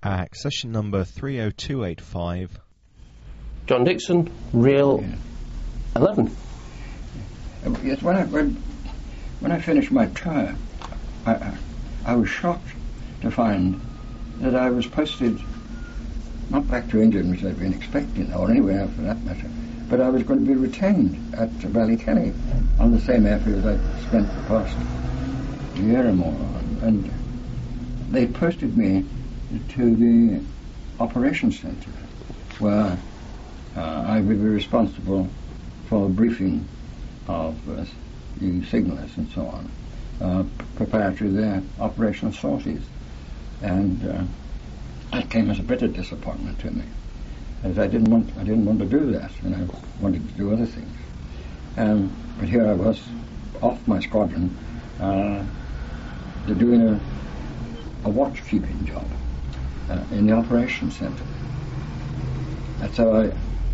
Accession number 30285. John Dixon, Real 11. Yes, when I finished my tour, I was shocked to find that I was posted not back to England, which I'd been expecting, or anywhere else for that matter, but I was going to be retained at Ballykelly on the same airfield I'd spent the past year or more on. And they posted me to the operations centre, where I would be responsible for briefing of the signallers and so on, preparatory to their operational sorties. And that came as a bitter disappointment to me, as I didn't want to do that, and I wanted to do other things. But here I was, off my squadron, doing a watch-keeping job in the operations centre. And so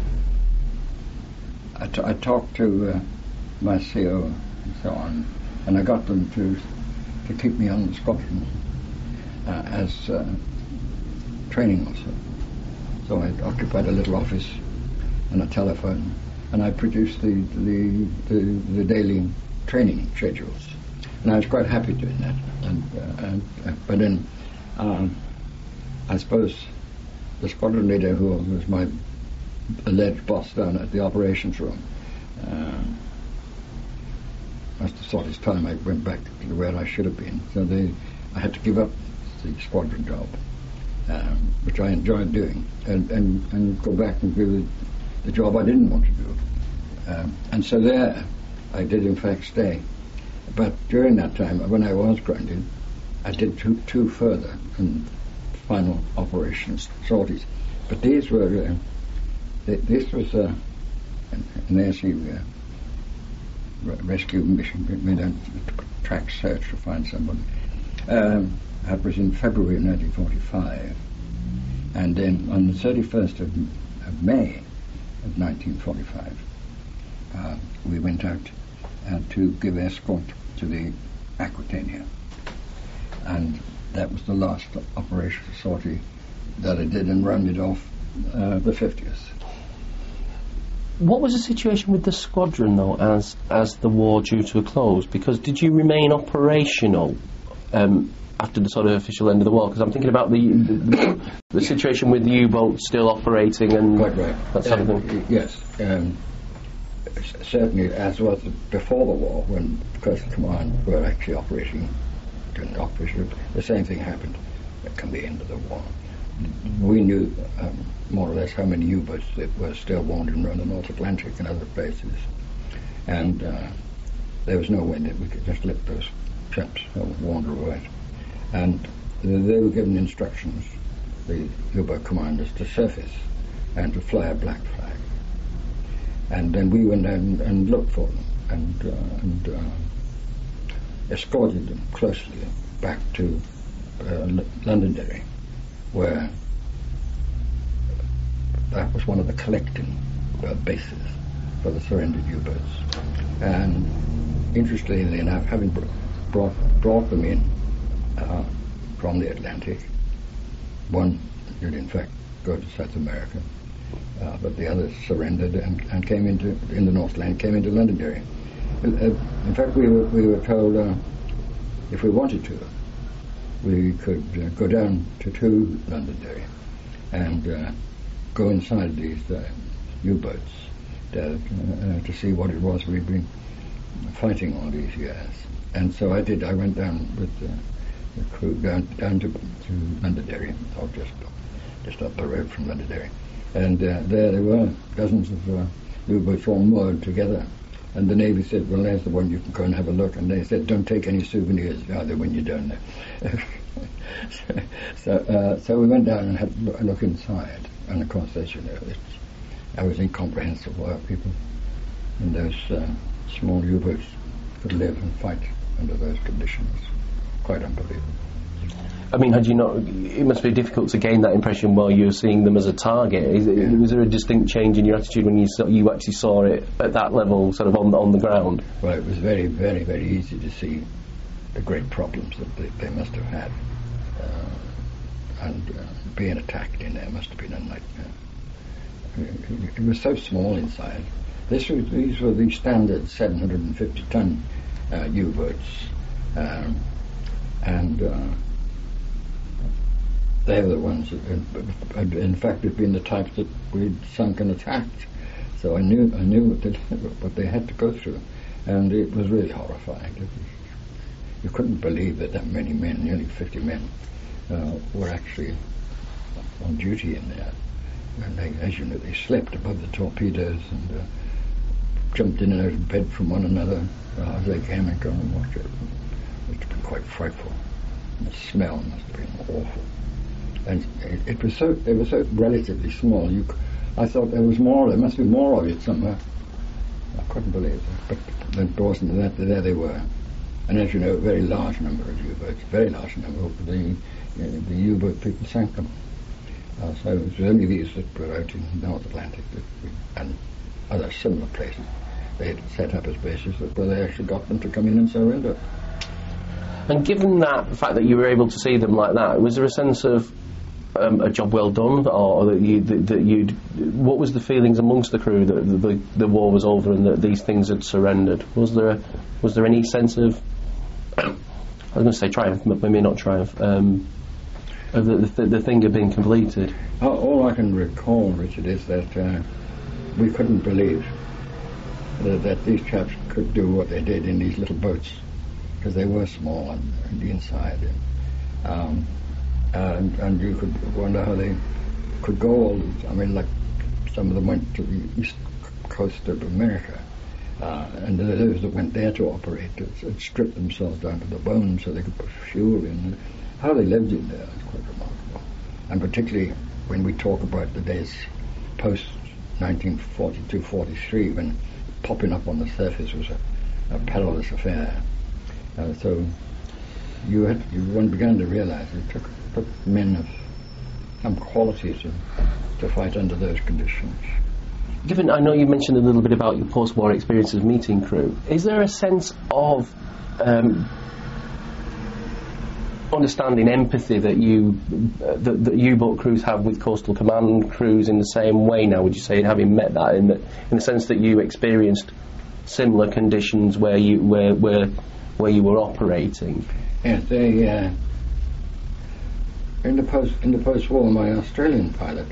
I talked to my CO and so on, and I got them to keep me on the squadron as training officer. So I occupied a little office and a telephone, and I produced the daily training schedules, and I was quite happy doing that. But then I suppose the squadron leader, who was my alleged boss down at the operations room, must have thought it's time I went back to where I should have been. So I had to give up the squadron job, which I enjoyed doing, and go back and do the job I didn't want to do. And so there I did in fact stay. But during that time, when I was grounded, I did two further and final operations sorties. But these were this was an airseal rescue mission. We made a track search to find somebody. That was in February 1945, and then on the 31st of May of 1945, we went out to give escort to the Aquitania, and that was the last operational sortie that I did, and rounded off the 50th. What was the situation with the squadron, though, as the war drew to a close? Because did you remain operational after the sort of official end of the war? Because I'm thinking about the situation with the U-boat still operating and quite right. That sort of thing. Yes, certainly, as was before the war, when Coastal Command were actually operating during the operation, the same thing happened at the end of the war. We knew more or less how many U-boats that were still wandering around the North Atlantic and other places, and there was no way that we could just let those chaps wander away. And they were given instructions, the U-boat commanders, to surface and to fly a black flag. And then we went down and looked for them and escorted them closely back to Londonderry, where that was one of the collecting bases for the surrendered U-boats. And interestingly enough, having brought them in from the Atlantic, one did in fact go to South America, but the others surrendered and came in the Northland, came into Londonderry. In fact, we were told if we wanted to, we could go down to Londonderry and go inside these U-boats to see what it was we'd been fighting all these years. And so I did. I went down with the crew down to Londonderry, or just up the road from Londonderry. And there were dozens of U-boats all moored together. And the Navy said, well, there's the one, you can go and have a look. And they said, don't take any souvenirs either when you're down there. So we went down and had a look inside. And of course, as you know, that was incomprehensible how people in those small U-boats could live and fight under those conditions. Quite unbelievable. I mean, had you not? It must be difficult to gain that impression while you were seeing them as a target. Was there a distinct change in your attitude when you actually saw it at that level, sort of on the ground? Well, it was very, very, very easy to see the great problems that they must have had, and being attacked in there must have been a nightmare. It was so small inside. These were the standard 750-ton U-boats, and they were the ones that, in fact, had been the types that we'd sunk and attacked. So I knew what they had to go through, and it was really horrifying. You couldn't believe that many men, nearly 50 men, were actually on duty in there. And they, as you know, they slept above the torpedoes and jumped in and out of bed from one another as they came and go and watch it. It must have been quite frightful. And the smell must have been awful. And it was so relatively small. I thought there must be more of it somewhere. I couldn't believe it. But then wasn't that, there they were. And as you know, a very large number of U-boats, very large number of the U-boat people sank them. So it was only these that were out in the North Atlantic and other similar places they had set up as bases where they actually got them to come in and surrender. And given that the fact that you were able to see them like that, was there a sense of a job well done, or that you'd what was the feelings amongst the crew that the war was over and that these things had surrendered? Was there any sense of, I was going to say triumph, but maybe not triumph, of the thing had been completed? All I can recall, Richard, is that we couldn't believe that these chaps could do what they did in these little boats, because they were small on the inside. And you could wonder how they could go all I mean, like some of them went to the east coast of America, and those that went there to operate had stripped themselves down to the bone so they could put fuel in. How they lived in there is quite remarkable. And particularly when we talk about the days post 1942-43, when popping up on the surface was a perilous affair. So one began to realize it took men of some quality to fight under those conditions. Given, I know you mentioned a little bit about your post-war experiences meeting crew, is there a sense of understanding, empathy that U-boat crews have with coastal command crews in the same way now? Would you say, having met that, in the sense that you experienced similar conditions where you were operating? Yes, they in the post-war, my Australian pilot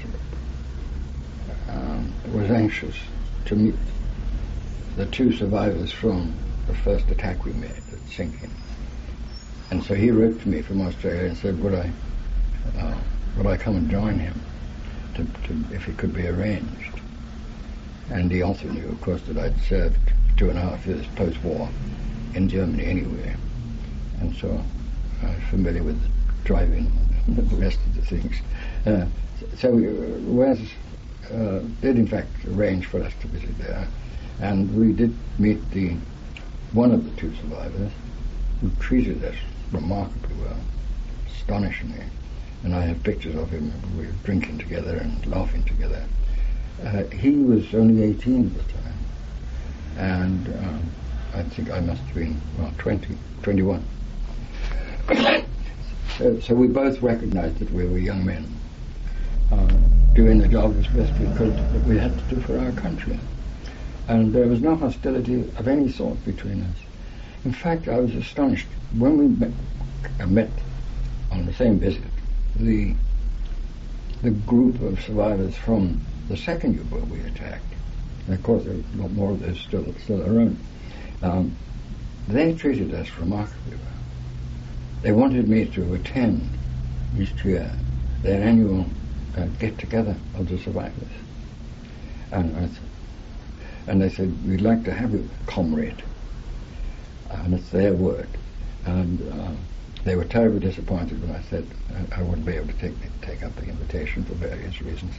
was anxious to meet the two survivors from the first attack we made at Sinking. And so he wrote to me from Australia and said, would I come and join him if it could be arranged? And he also knew, of course, that I'd served 2.5 years post-war in Germany anyway, and so I was familiar with driving and the rest of the things. So Wes did in fact arrange for us to visit there, and we did meet one of the two survivors, who treated us remarkably well, astonishingly. And I have pictures of him. We were drinking together and laughing together. He was only 18 at the time, and I think I must have been 21. So we both recognized that we were young men doing the job as best we could that we had to do for our country. And there was no hostility of any sort between us. In fact, I was astonished. When we met on the same visit, the group of survivors from the second U-boat we attacked, and of course there were a lot more of those still around, they treated us remarkably well. They wanted me to attend each year their annual get-together of the survivors. And they said, we'd like to have you, comrade. And it's their word. And they were terribly disappointed when I said I wouldn't be able to take up the invitation for various reasons.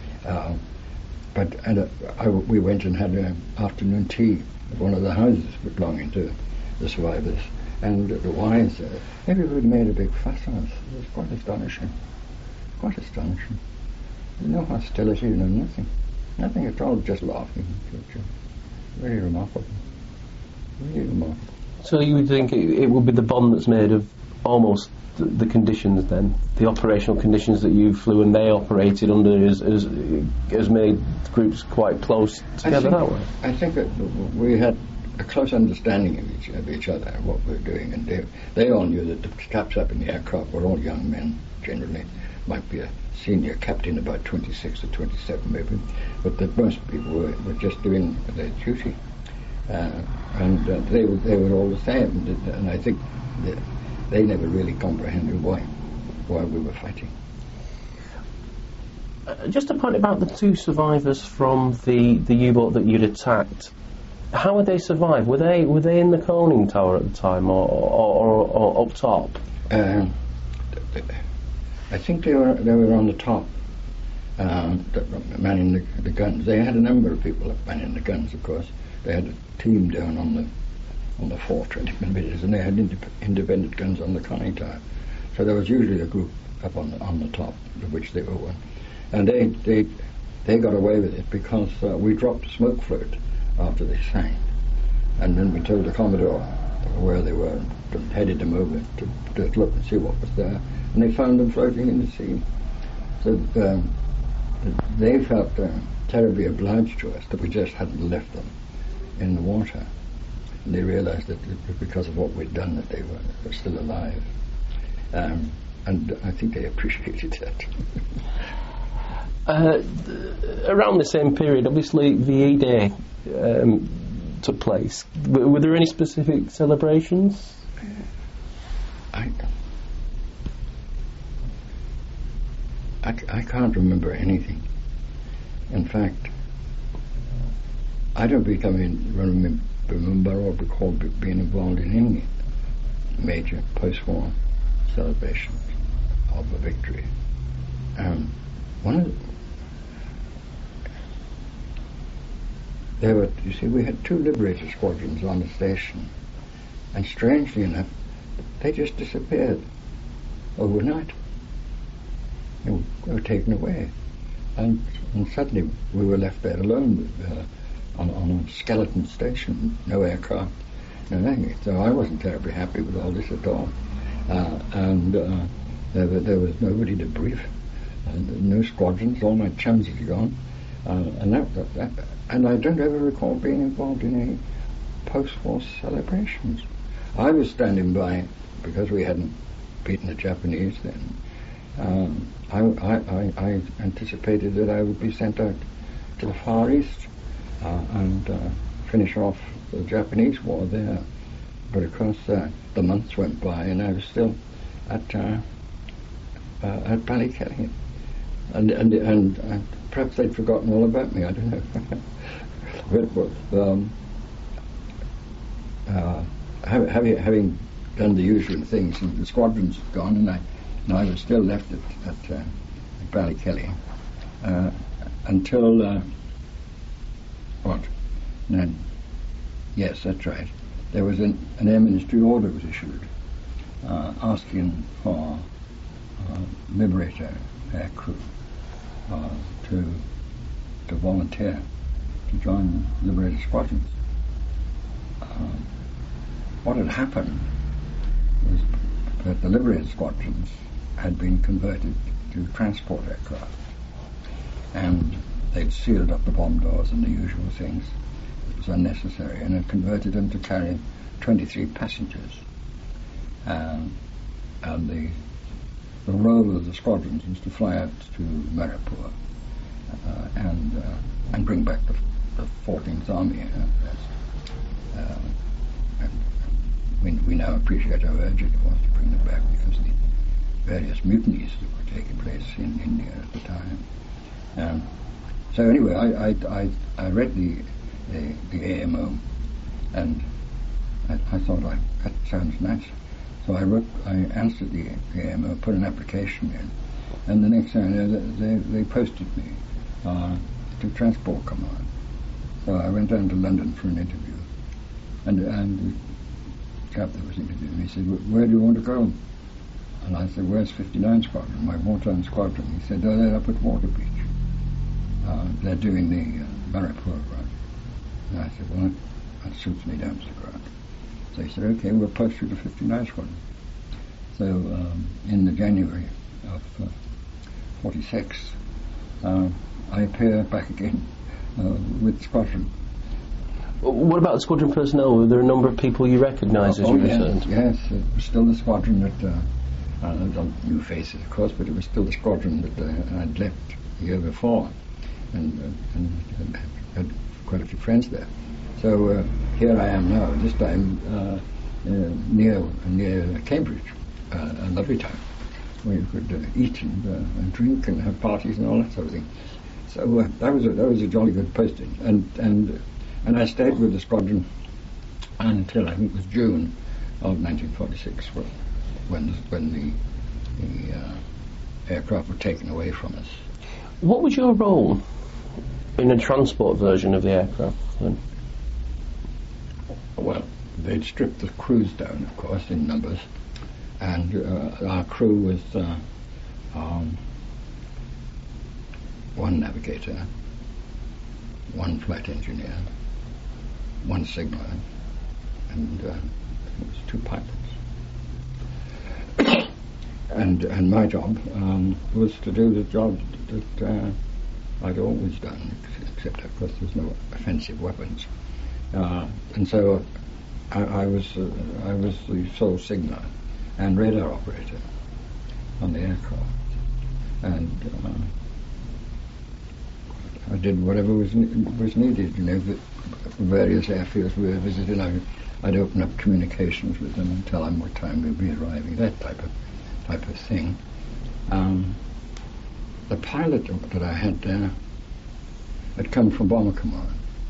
We went and had an afternoon tea at one of the houses belonging to the survivors. And the wives, everybody made a big fuss on us. It was quite astonishing. Quite astonishing. No hostility, no nothing. Nothing at all, just laughing. Very remarkable. Really remarkable. So you would think it would be the bond that's made of almost the conditions then, the operational conditions that you flew and they operated under, has made groups quite close together that way? I think that we had a close understanding of each other and what we were doing, and they all knew that the chaps up in the aircraft were all young men generally. Might be a senior captain, about 26 or 27 maybe, but that most people were just doing their duty, and they were all the same, and I think they never really comprehended why we were fighting. Just a point about the two survivors from the U-boat that you'd attacked. How would they survive? Were they in the conning tower at the time, or up top? I think they were on the top, manning the guns. They had a number of people manning the guns, of course. They had a team down on the 420 millimeters, and they had independent guns on the conning tower. So there was usually a group up on the top, of which they were one. And they got away with it because we dropped a smoke float after they sank, and then we told the Commodore where they were and headed them over to look and see what was there, and they found them floating in the sea. So they felt terribly obliged to us that we just hadn't left them in the water, and they realized that it was because of what we'd done that they were still alive, and I think they appreciated that. Around the same period, obviously, VE Day took place. Were there any specific celebrations? I can't remember anything. In fact, I don't remember or recall being involved in any major post-war celebrations of a victory. We had two Liberator squadrons on the station, and strangely enough, they just disappeared overnight. They were taken away, and suddenly we were left there alone on a skeleton station, no aircraft, no nothing. So I wasn't terribly happy with all this at all, and there was nobody to brief, no squadrons. All my chums had gone, and I don't ever recall being involved in any post-war celebrations. I was standing by because we hadn't beaten the Japanese then. I anticipated that I would be sent out to the Far East and finish off the Japanese war there. But of course, the months went by, and I was still at Ballykelly, and perhaps they'd forgotten all about me. I don't know. But having done the usual things, and the squadrons had gone, and I was still left at Ballykelly until what? No, yes, that's right. There was an Air Ministry order was issued asking for Liberator air crew to volunteer to join Liberator squadrons. What had happened was that the Liberator squadrons had been converted to transport aircraft, and they'd sealed up the bomb doors and the usual things. It was unnecessary, and had converted them to carry 23 passengers. And the role of the squadrons was to fly out to Maripur and bring back the 14th Army. And we now appreciate how urgent it was to bring them back because of the various mutinies that were taking place in India at the time. So anyway, I read the AMO, and I thought, that sounds nice. So I answered the AMO, put an application in, and the next thing I know, they posted me to Transport Command. So I went down to London for an interview, and the chap that was interviewing me said, "Where do you want to go?" And I said, "Where's 59 Squadron, my wartime squadron?" He said, "Oh, they're up at Waterbeach. They're doing the Maripur run." And I said, "Well, that suits me down to the ground." So he said, "Okay, we'll post you to 59 Squadron." So in the January of 46, I appear back again with the squadron. What about the squadron personnel? Were there a number of people you recognised as you returned? Yes, it was still the squadron that, new faces of course, but it was still the squadron that I'd left the year before, and had quite a few friends there. So here I am now, this time near Cambridge, a lovely town where you could eat and drink and have parties and all that sort of thing. So that was a jolly good posting, and I stayed with the squadron until I think it was June of 1946, when the aircraft were taken away from us. What was your role in a transport version of the aircraft then? Well, they'd stripped the crews down, of course, in numbers, and our crew was one navigator, one flight engineer, one signaller, and it was 2 pilots. and my job was to do the job that I'd always done, except of course there's no offensive weapons. And so I was the sole signaller and radar operator on the aircraft, and I did whatever was needed. You know, the various airfields we were visiting, I'd open up communications with them and tell them what time we'd be arriving. That type of thing. The pilot that I had there had come from Bomber Command.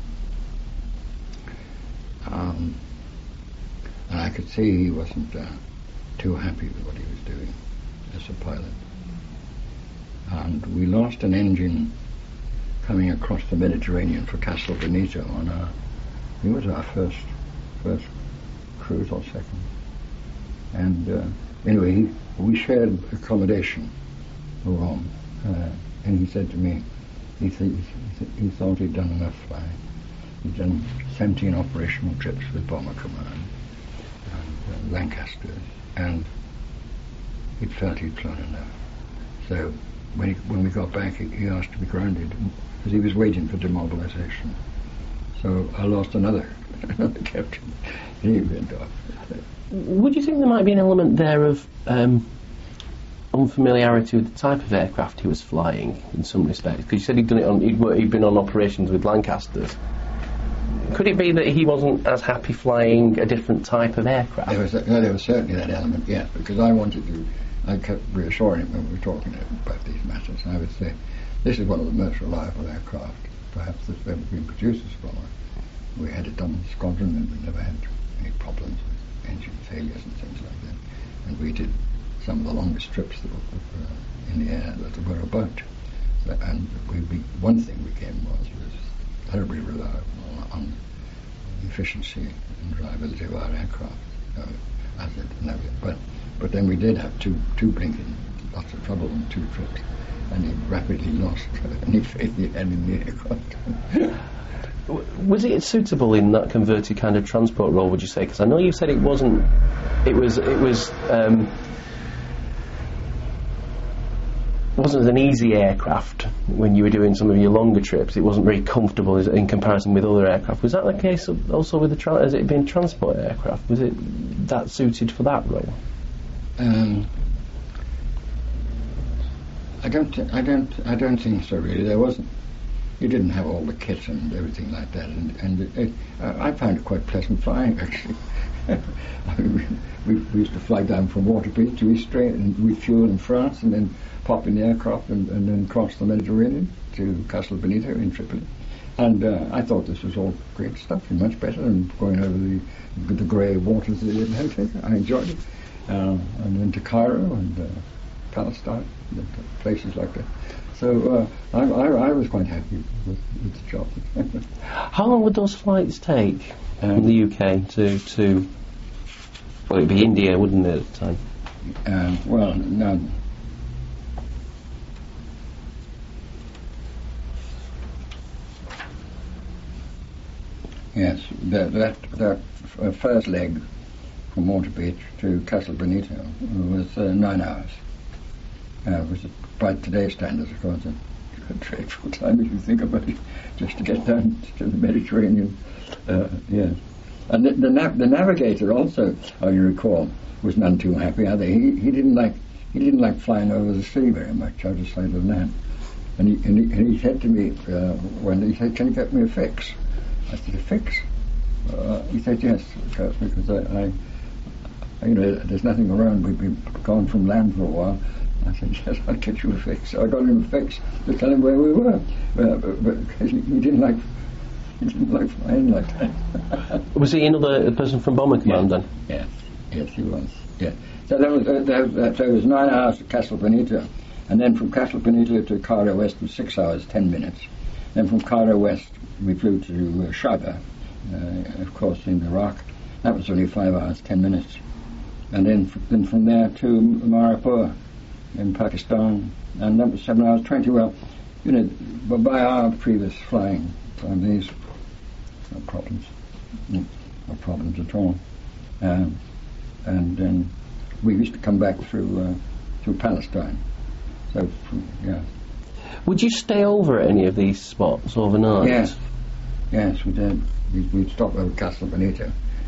And I could see he wasn't too happy with what he was doing as a pilot. And we lost an engine coming across the Mediterranean for Castel Benito on it was our first cruise or second. And anyway, we shared accommodation for Rome. And he said to me, he thought he'd done enough flying. He'd done 17 operational trips with Bomber Command and Lancaster, and he'd felt he'd flown enough. So when we got back, he asked to be grounded because he was waiting for demobilization. So I lost another captain. He went off. Would you think there might be an element there of unfamiliarity with the type of aircraft he was flying in some respects? Because you said he'd been on operations with Lancasters. Could it be that he wasn't as happy flying a different type of aircraft? There was certainly that element, yes, because I kept reassuring him when we were talking about these matters. And I would say, this is one of the most reliable aircraft perhaps that's ever been produced as well. We had it done in the squadron and we never had any problems with engine failures and things like that. And we did some of the longest trips that were in the air that were about. So, and one thing we came was terribly reliable on the efficiency and reliability of our aircraft. But then we did have two blinking lots of trouble on 2 trips, and he rapidly lost any faith he had in the aircraft. Was it suitable in that converted kind of transport role, would you say? Because I know you said it wasn't. It wasn't an easy aircraft when you were doing some of your longer trips. It wasn't very comfortable in comparison with other aircraft. Was that the case also with as it being transport aircraft? Was it that suited for that role? I don't think so. Really, there wasn't. You didn't have all the kit and everything like that, and I found it quite pleasant flying actually. I mean, we used to fly down from Waterbury to Istria and refuel in France, and then pop in the aircraft and then cross the Mediterranean to Castel Benito in Tripoli. And I thought this was all great stuff, and much better than going over the grey waters of the Atlantic. I enjoyed it. And then to Cairo and Palestine, and places like that. So I was quite happy with the job. How long would those flights take from the UK to well, it'd be India, wouldn't it, at the time? Well, no. Yes, that first leg from Water Beach to Castle Benito was 9 hours. Which is, by today's standards, of course, a dreadful time if you think about it, just to get down to the Mediterranean. Yes. And the navigator also, you recall, was none too happy either. He didn't like flying over the sea very much, out of sight of land. And he said to me when he said, "Can you get me a fix?" I said, "A fix?" He said, "Yes, because there's nothing around. We've been gone from land for a while." I said, "Yes, I'll get you a fix." So I got him a fix to tell him where we were, but he didn't like flying like that. Was he another person from Bomber Command then? Yes, he was. Yeah. So there was 9 hours to Castle Benito, and then from Castle Benito to Cairo West was 6 hours 10 minutes. Then from Cairo West we flew to Shaiba, of course in Iraq. That was only 5 hours 10 minutes, and then from there to Maripur in Pakistan, and that was 7 hours 20. Well, but by our previous flying time, these no problems at all. And then we used to come back through Palestine. So, yeah. Would you stay over at any of these spots overnight? Yes, we did. We'd stop over Castle Benito,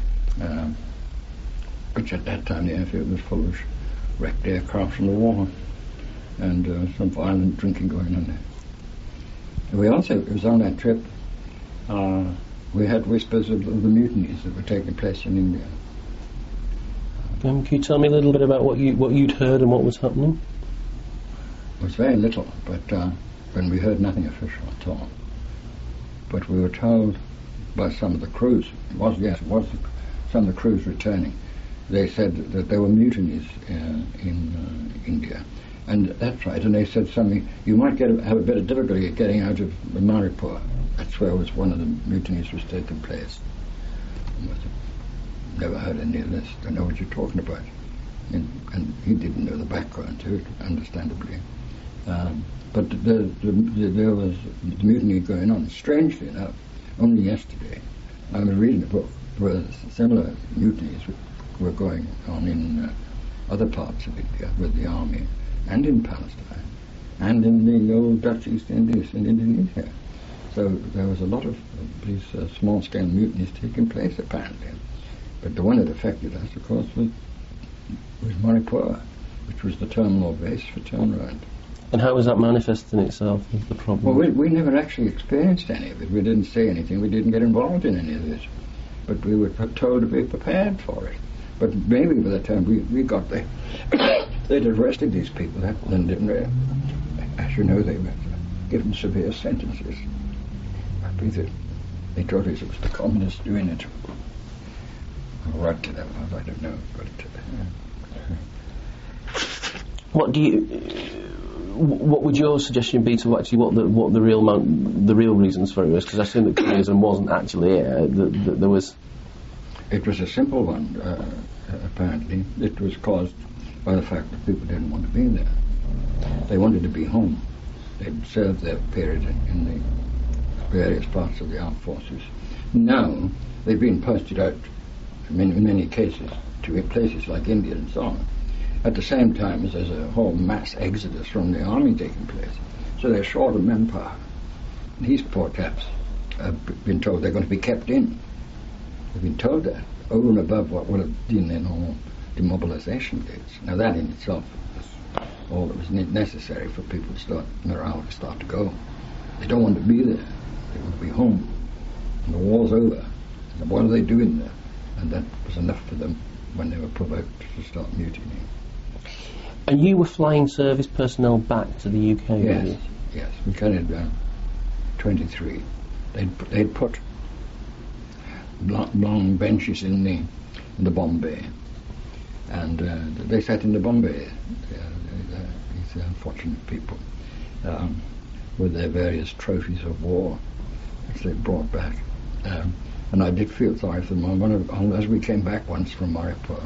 which at that time the airfield was full of wrecked aircraft from the war, and some violent drinking going on there. We also, it was on that trip, we had whispers of the mutinies that were taking place in India. Can you tell me a little bit about what you'd heard and what was happening? It was very little, but when we heard nothing official at all. But we were told by some of the crews, it was some of the crews returning. They said that there were mutinies in India, and that's right. And they said something. You might have a bit of difficulty getting out of Maripur. That's where one of the mutinies was taking place. Never heard any of this. Don't know what you're talking about. And he didn't know the background to it, understandably. But there was the mutiny going on. Strangely enough, only yesterday, I was reading a book where similar mutinies were going on in other parts of India with the army, and in Palestine, and in the old Dutch East Indies and Indonesia. So there was a lot of these small-scale mutinies taking place, apparently. But the one that affected us, of course, was Maripur, which was the terminal base for turnaround. And how was that manifesting itself as the problem? Well, we never actually experienced any of it. We didn't say anything. We didn't get involved in any of this. But we were told to be prepared for it. But maybe by the time we got there, they'd arrested these people, and didn't they? As you know, they were given severe sentences. I think that they told us it was the communists doing it. Right to them, I don't know. But what would your suggestion be to actually what the real reasons for it was? Because I assume that communism wasn't actually that there was. It was a simple one. Apparently, it was caused by the fact that people didn't want to be there. They wanted to be home. They'd served their period in the various parts of the armed forces. Now they've been posted out in many cases to places like India and so on, at the same time as there's a whole mass exodus from the army taking place. So they're short of manpower. These poor chaps have been told they're going to be kept in. They've been told that, over and above what would have been their normal demobilization dates. Now that in itself is all that was necessary for people to start, morale to start to go. They don't want to be there. They want to be home. And the war's over. And what are they doing there? And that was enough for them when they were provoked to start mutinying. And you were flying service personnel back to the UK, yes, were you? Yes, we carried 23. They'd put long benches in the bomb bay, and they sat in the bomb bay. These unfortunate people, with their various trophies of war, which they brought back. And I did feel sorry for them. As we came back once from Maripur,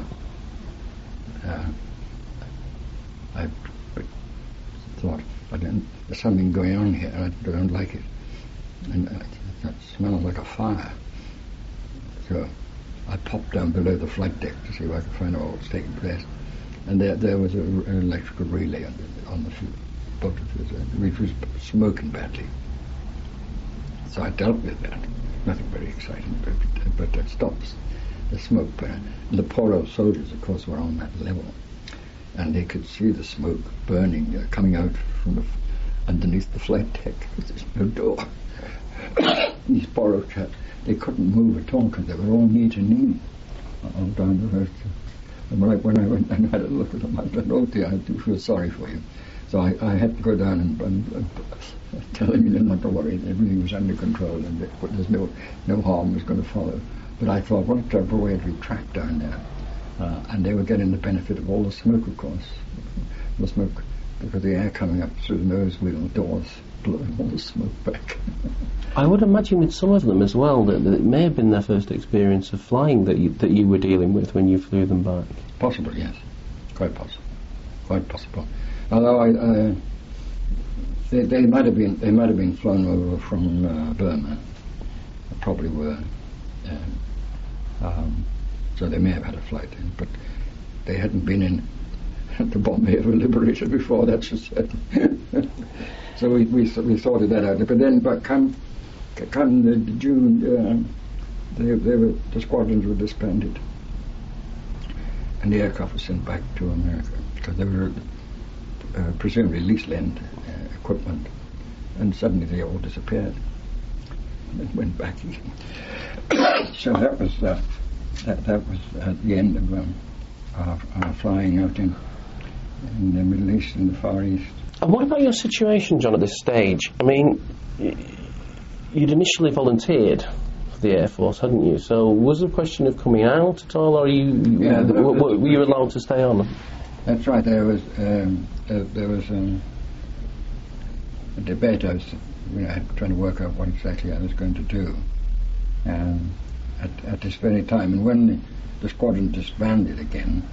I thought, there's something going on here, and I don't like it. And that smells like a fire. So I popped down below the flight deck to see if I could find out what was taking place. And there was an electrical relay on the boat, which was smoking badly. So I dealt with that. Nothing very exciting, but it stops the smoke burn. And the poor old soldiers, of course, were on that level. And they could see the smoke burning, coming out from underneath the flight deck. There's no door. These poor old chaps, they couldn't move at all because they were all knee to knee all down the road. And when I went and had a look at them, I said, "Oh dear, I do feel sorry for you." So I had to go down and tell him not to worry, everything was under control and there's no harm was going to follow. But I thought, what a terrible way to be tracked down there. And they were getting the benefit of all the smoke, of course. The smoke, because the air coming up through the nose wheel doors, blowing all the smoke back. I would imagine with some of them as well that it may have been their first experience of flying that you were dealing with when you flew them back. Possible, yes. Quite possible. Quite possible. Although they might have been flown over from Burma. They probably were. So they may have had a flight in, but they hadn't been in the Bombay ever liberated before, that's just certain. So we sorted that out. But then, come the June, the squadrons were disbanded, and the aircraft was sent back to America because they were presumably lease-lend equipment, and suddenly they all disappeared and went back again. So that was at the end of our flying out in the Middle East and the Far East. And what about your situation, John, at this stage? I mean, you'd initially volunteered for the Air Force, hadn't you? So was it a question of coming out at all, or were you allowed to stay on? That's right. There was a debate. I was trying to work out what exactly I was going to do at this very time. And when the squadron disbanded again,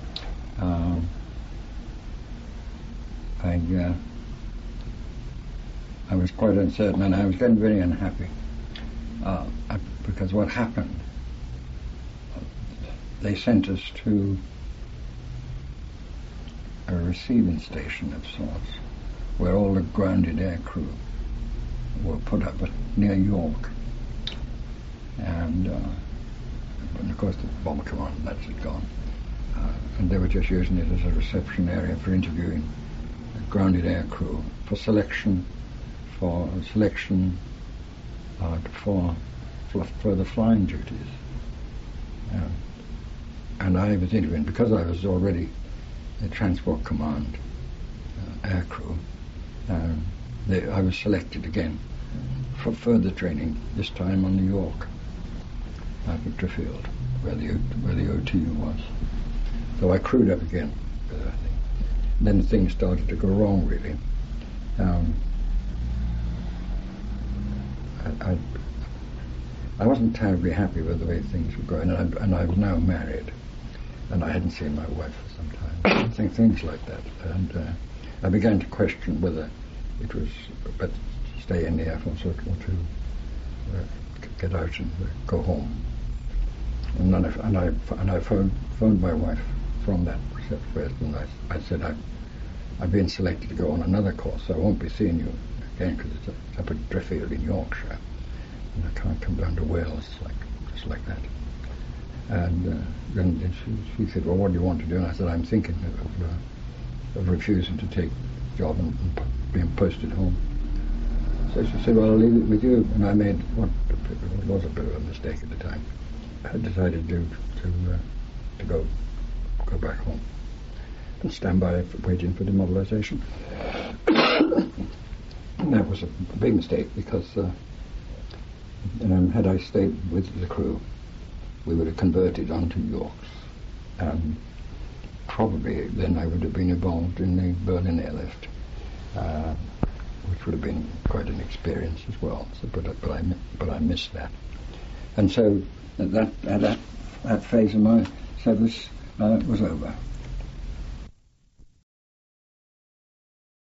I was quite uncertain, and I was getting very unhappy because what happened, they sent us to a receiving station of sorts where all the grounded air crew were put up near York, and of course the bomber command, that's it gone, and they were just using it as a reception area for interviewing grounded air crew for selection for further flying duties. And I was interviewing because I was already the transport command air crew. I was selected again for further training, this time on the York out of Driffield, where the OTU was. So I crewed up again. Then things started to go wrong, really. I wasn't terribly happy with the way things were going, and I was now married, and I hadn't seen my wife for some time. I think things like that, and I began to question whether it was better to stay in the Air Force or to get out and go home. And I phoned my wife from that reception, and I said I've been selected to go on another course, so I won't be seeing you again because it's up at Driffield in Yorkshire, and I can't come down to Wales just like that. And then she said, "Well, what do you want to do?" And I said, "I'm thinking of refusing to take the job and being posted home." So she said, "Well, I'll leave it with you." And I made what was a bit of a mistake at the time. I decided to go back home and stand by waiting for demobilisation. And that was a big mistake because had I stayed with the crew, we would have converted onto Yorks, and probably then I would have been involved in the Berlin airlift, which would have been quite an experience as well. So, but I missed that, and so that phase of my service was over.